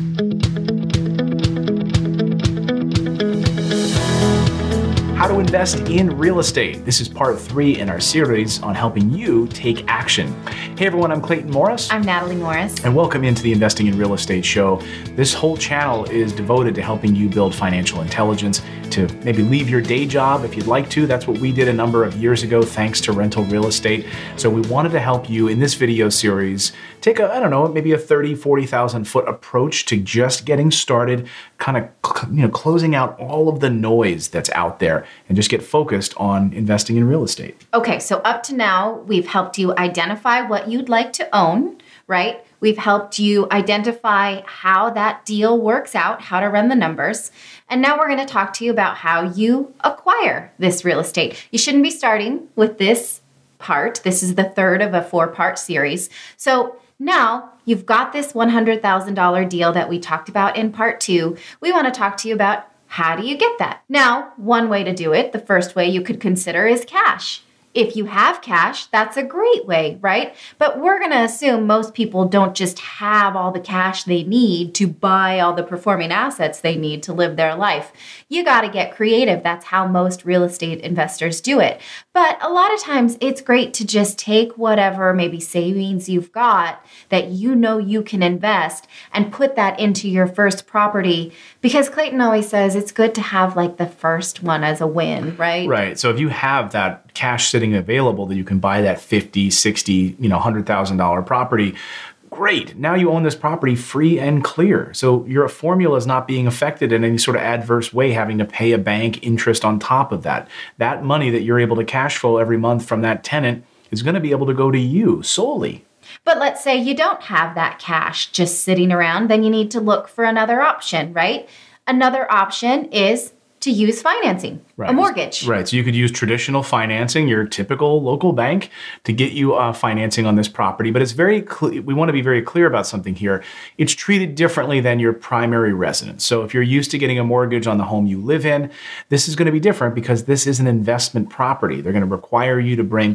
How to invest in real estate. This is part 3 in our series on helping you take action. Hey everyone, I'm Clayton Morris. I'm Natalie Morris. And welcome into the Investing in Real Estate show. This whole channel is devoted to helping you build financial intelligence, to maybe leave your day job if you'd like to. That's what we did a number of years ago thanks to rental real estate. So we wanted to help you in this video series take maybe a 30, 40,000 foot approach to just getting started, kind of closing out all of the noise that's out there and just get focused on investing in real estate. Okay, so up to now, we've helped you identify what you'd like to own, right? We've helped you identify how that deal works out, how to run the numbers. And now we're going to talk to you about how you acquire this real estate. You shouldn't be starting with this part. This is the third of a 4-part series. So now you've got this $100,000 deal that we talked about in part 2. We want to talk to you about how do you get that? Now, one way to do it, the first way you could consider is cash. If you have cash, that's a great way, right? But we're going to assume most people don't just have all the cash they need to buy all the performing assets they need to live their life. You got to get creative. That's how most real estate investors do it. But a lot of times it's great to just take whatever maybe savings you've got that you know you can invest and put that into your first property, because Clayton always says it's good to have like the first one as a win, right? Right. So if you have that cash sitting available that you can buy that $50,000, $60,000, $100,000 property, great. Now you own this property free and clear. So your formula is not being affected in any sort of adverse way, having to pay a bank interest on top of that. That money that you're able to cash flow every month from that tenant is going to be able to go to you solely. But let's say you don't have that cash just sitting around, then you need to look for another option, right? Another option is to use financing, right. A mortgage. Right. So you could use traditional financing, your typical local bank, to get you financing on this property. But it's very we want to be very clear about something here. It's treated differently than your primary residence. So if you're used to getting a mortgage on the home you live in, this is going to be different because this is an investment property. They're going to require you to bring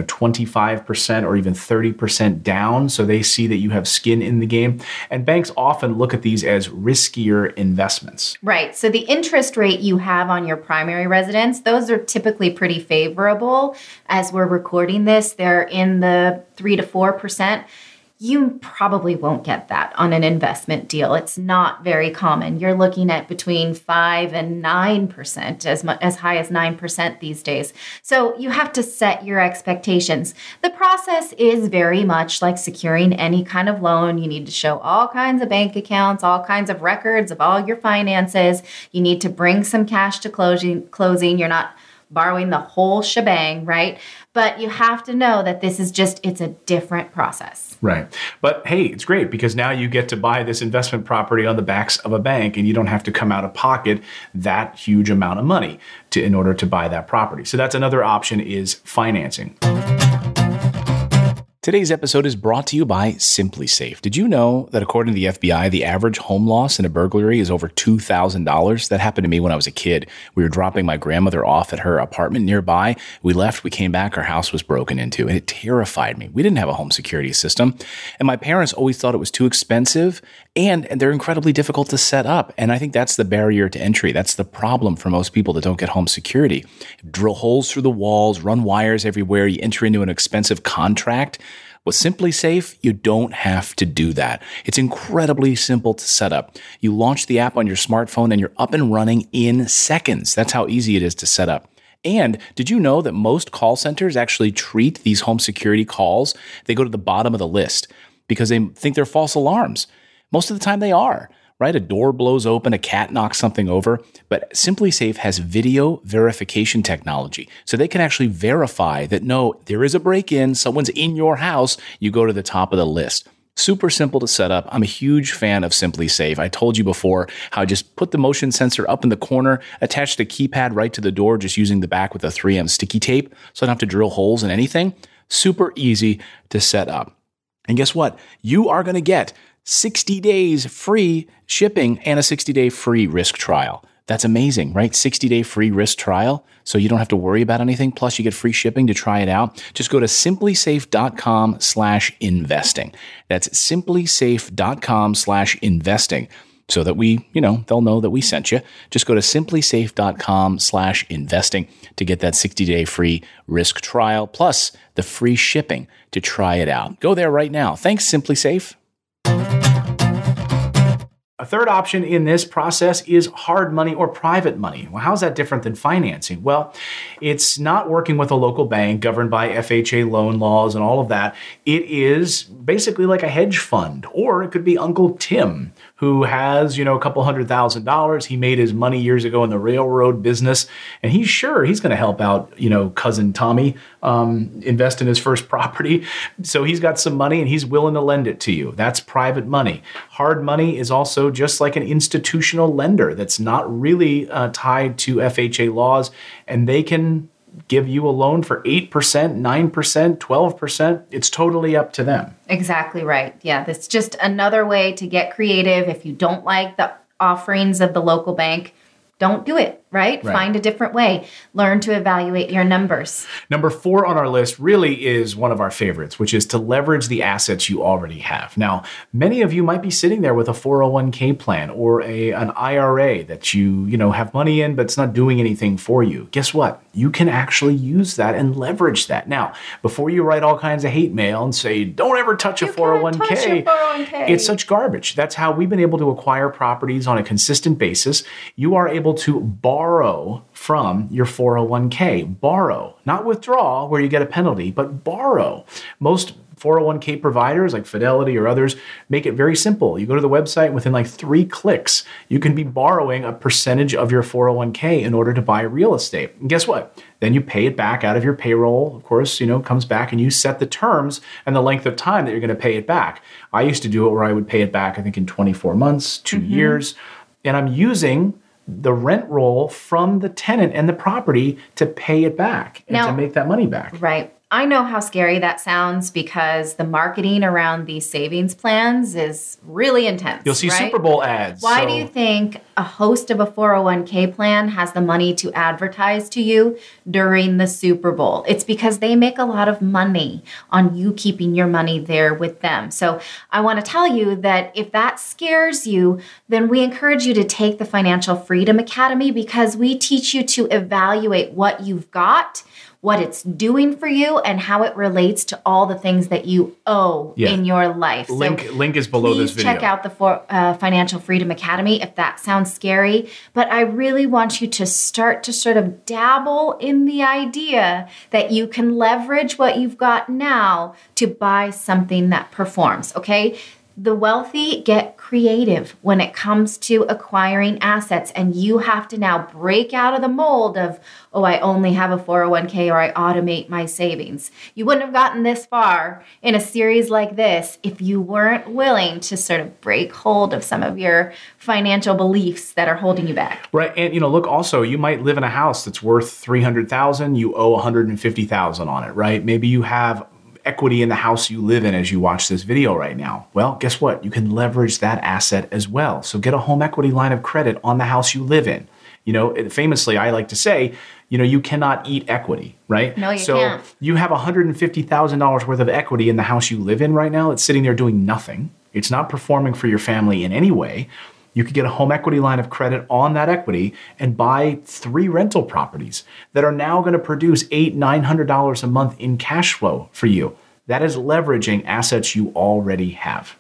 25% or even 30% down, so they see that you have skin in the game. And banks often look at these as riskier investments. Right. So the interest rate you have on your primary residence, those are typically pretty favorable. As we're recording this, they're in the 3 to 4%. You probably won't get that on an investment deal. It's not very common. You're looking at between 5 and 9%, as high as 9% these days. So you have to set your expectations. The process is very much like securing any kind of loan. You need to show all kinds of bank accounts, all kinds of records of all your finances. You need to bring some cash to closing. You're not borrowing the whole shebang, right? But you have to know that this is it's a different process. Right. But hey, it's great because now you get to buy this investment property on the backs of a bank and you don't have to come out of pocket that huge amount of money in order to buy that property. So that's another option, is financing. Today's episode is brought to you by SimpliSafe. Did you know that according to the FBI, the average home loss in a burglary is over $2,000? That happened to me when I was a kid. We were dropping my grandmother off at her apartment nearby. We left, we came back, our house was broken into, and it terrified me. We didn't have a home security system, and my parents always thought it was too expensive, and they're incredibly difficult to set up. And I think that's the barrier to entry. That's the problem for most people that don't get home security. Drill holes through the walls, run wires everywhere, you enter into an expensive contract. With SimpliSafe, you don't have to do that. It's incredibly simple to set up. You launch the app on your smartphone and you're up and running in seconds. That's how easy it is to set up. And did you know that most call centers actually treat these home security calls? They go to the bottom of the list because they think they're false alarms. Most of the time they are. Right? A door blows open, a cat knocks something over, but SimpliSafe has video verification technology. So they can actually verify that, no, there is a break-in, someone's in your house, you go to the top of the list. Super simple to set up. I'm a huge fan of SimpliSafe. I told you before how I just put the motion sensor up in the corner, attached a keypad right to the door, just using the back with a 3M sticky tape, so I don't have to drill holes in anything. Super easy to set up. And guess what? You are going to get 60 days free shipping and a 60-day free risk trial. That's amazing, right? 60-day free risk trial, so you don't have to worry about anything. Plus, you get free shipping to try it out. Just go to simplysafe.com/investing. That's simplysafe.com/investing. So that they'll know that we sent you. Just go to simplysafe.com/investing to get that 60-day free risk trial, plus the free shipping to try it out. Go there right now. Thanks, SimpliSafe. A third option in this process is hard money or private money. Well, how's that different than financing? Well, it's not working with a local bank governed by FHA loan laws and all of that. It is basically like a hedge fund, or it could be Uncle Tim, who has, a couple $100,000. He made his money years ago in the railroad business, and he's going to help out, cousin Tommy invest in his first property. So he's got some money and he's willing to lend it to you. That's private money. Hard money is also just like an institutional lender that's not really tied to FHA laws, and they can give you a loan for 8%, 9%, 12%. It's totally up to them. Exactly right. Yeah, that's just another way to get creative. If you don't like the offerings of the local bank, don't do it, right? Find a different way. Learn to evaluate your numbers. Number 4 on our list really is one of our favorites, which is to leverage the assets you already have. Now, many of you might be sitting there with a 401k plan or an IRA that you have money in, but it's not doing anything for you. Guess what? You can actually use that and leverage that. Now, before you write all kinds of hate mail and say, don't ever touch a 401k, it's such garbage. That's how we've been able to acquire properties on a consistent basis. You are able to borrow from your 401k. Borrow, not withdraw where you get a penalty, but borrow. Most 401k providers like Fidelity or others make it very simple. You go to the website, and within like 3 clicks, you can be borrowing a percentage of your 401k in order to buy real estate. And guess what? Then you pay it back out of your payroll, of course, comes back, and you set the terms and the length of time that you're going to pay it back. I used to do it where I would pay it back, I think in 24 months, 2 years, and I'm using the rent roll from the tenant and the property to pay it back and to make that money back. Right. I know how scary that sounds because the marketing around these savings plans is really intense. You'll see Super Bowl ads. Why do you think a host of a 401k plan has the money to advertise to you during the Super Bowl? It's because they make a lot of money on you keeping your money there with them. So I want to tell you that if that scares you, then we encourage you to take the Financial Freedom Academy, because we teach you to evaluate what you've got, what it's doing for you, and how it relates to all the things that you owe in your life. Link is below this video. Please check out the Financial Freedom Academy if that sounds scary. But I really want you to start to sort of dabble in the idea that you can leverage what you've got now to buy something that performs, okay? The wealthy get creative when it comes to acquiring assets, and you have to now break out of the mold of, I only have a 401k or I automate my savings. You wouldn't have gotten this far in a series like this if you weren't willing to sort of break hold of some of your financial beliefs that are holding you back. Right. And, look, also, you might live in a house that's worth $300,000, you owe $150,000 on it, right? Maybe you have equity in the house you live in as you watch this video right now. Well, guess what? You can leverage that asset as well. So get a home equity line of credit on the house you live in. Famously, I like to say, you cannot eat equity, right? No, you can't. So you have $150,000 worth of equity in the house you live in right now. It's sitting there doing nothing. It's not performing for your family in any way. You could get a home equity line of credit on that equity and buy 3 rental properties that are now going to produce $800, $900 a month in cash flow for you. That is leveraging assets you already have.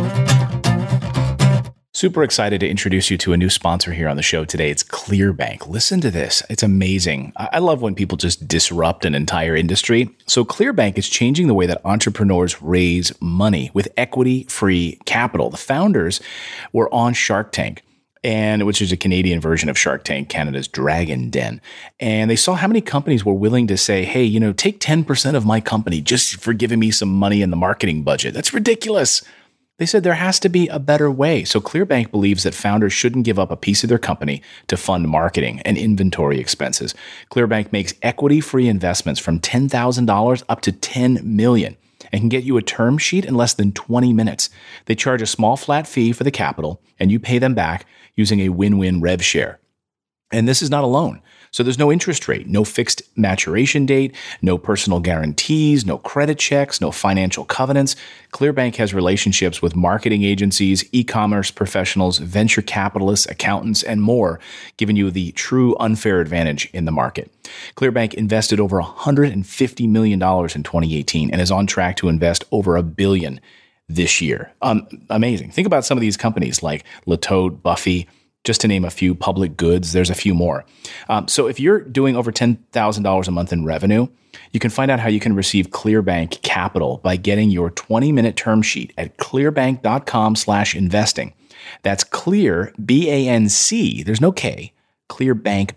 Super excited to introduce you to a new sponsor here on the show today. It's ClearBank. Listen to this. It's amazing. I love when people just disrupt an entire industry. So ClearBank is changing the way that entrepreneurs raise money with equity-free capital. The founders were on Shark Tank, which is a Canadian version of Shark Tank, Canada's Dragon Den. And they saw how many companies were willing to say, hey, take 10% of my company just for giving me some money in the marketing budget. That's ridiculous. They said there has to be a better way. So ClearBank believes that founders shouldn't give up a piece of their company to fund marketing and inventory expenses. ClearBank makes equity-free investments from $10,000 up to $10 million and can get you a term sheet in less than 20 minutes. They charge a small flat fee for the capital, and you pay them back using a win-win rev share. And this is not a loan. So there's no interest rate, no fixed maturation date, no personal guarantees, no credit checks, no financial covenants. ClearBank has relationships with marketing agencies, e-commerce professionals, venture capitalists, accountants, and more, giving you the true unfair advantage in the market. ClearBank invested over $150 million in 2018 and is on track to invest over $1 billion this year. Amazing. Think about some of these companies like Latote, Buffy, just to name a few. Public Goods, there's a few more. So if you're doing over $10,000 a month in revenue, you can find out how you can receive ClearBank Capital by getting your 20-minute term sheet at clearbank.com/investing. That's Clear, B-A-N-C, there's no K, ClearBank,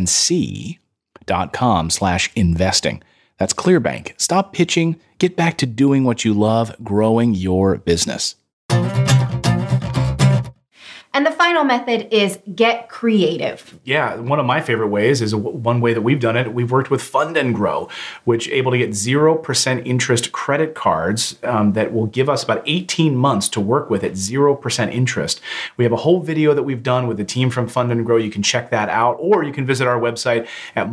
BANC.com/investing. That's ClearBank. Stop pitching, get back to doing what you love, growing your business. And the final method is get creative. Yeah, one of my favorite ways is one way that we've done it. We've worked with Fund and Grow, which able to get 0% interest credit cards that will give us about 18 months to work with at 0% interest. We have a whole video that we've done with the team from Fund and Grow. You can check that out, or you can visit our website at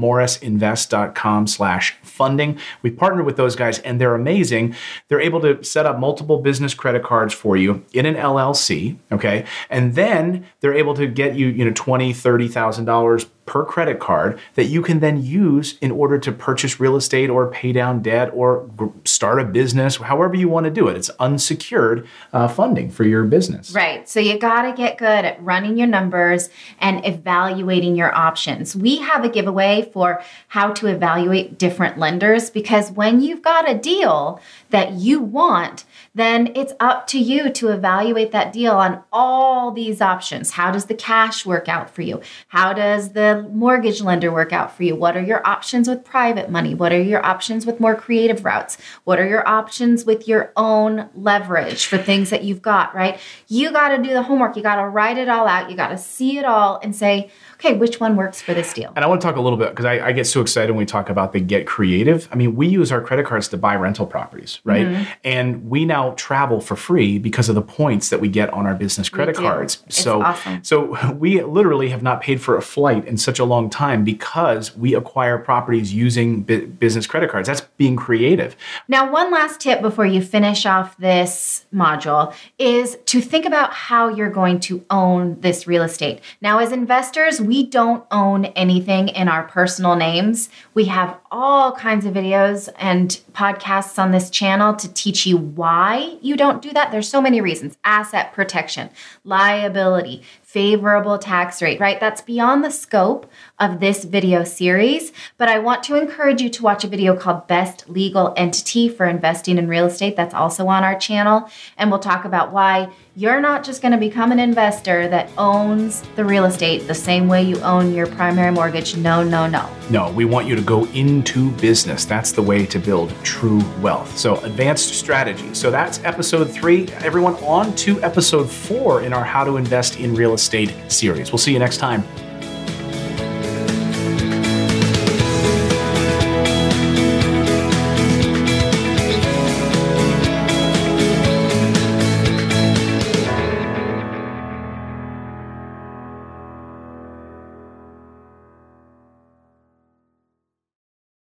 morrisinvest.com/funding. We partnered with those guys, and they're amazing. They're able to set up multiple business credit cards for you in an LLC, okay? And then they're able to get you, $20,000, $30,000 per credit card that you can then use in order to purchase real estate or pay down debt or start a business, however you want to do it. It's unsecured funding for your business. Right. So you got to get good at running your numbers and evaluating your options. We have a giveaway for how to evaluate different lenders, because when you've got a deal that you want, then it's up to you to evaluate that deal on all these options. How does the cash work out for you? How does the mortgage lender work out for you? What are your options with private money? What are your options with more creative routes? What are your options with your own leverage for things that you've got, right? You got to do the homework. You got to write it all out. You got to see it all and say, okay, which one works for this deal? And I want to talk a little bit, because I get so excited when we talk about the get creative. I mean, we use our credit cards to buy rental properties, right? Mm-hmm. And we now travel for free because of the points that we get on our business credit cards. It's awesome. So we literally have not paid for a flight in such a long time because we acquire properties using business credit cards. That's being creative. Now, one last tip before you finish off this module is to think about how you're going to own this real estate. Now, as investors, we don't own anything in our personal names. We have all kinds of videos and podcasts on this channel to teach you why you don't do that. There's so many reasons. Asset protection, liability, favorable tax rate, right? That's beyond the scope of this video series, but I want to encourage you to watch a video called Best Legal Entity for Investing in Real Estate. That's also on our channel, and we'll talk about why you're not just going to become an investor that owns the real estate the same way you own your primary mortgage. No. No, we want you to go into business. That's the way to build true wealth. So advanced strategy. So that's episode 3. Everyone, on to episode 4 in our How to Invest in Real Estate series. We'll see you next time.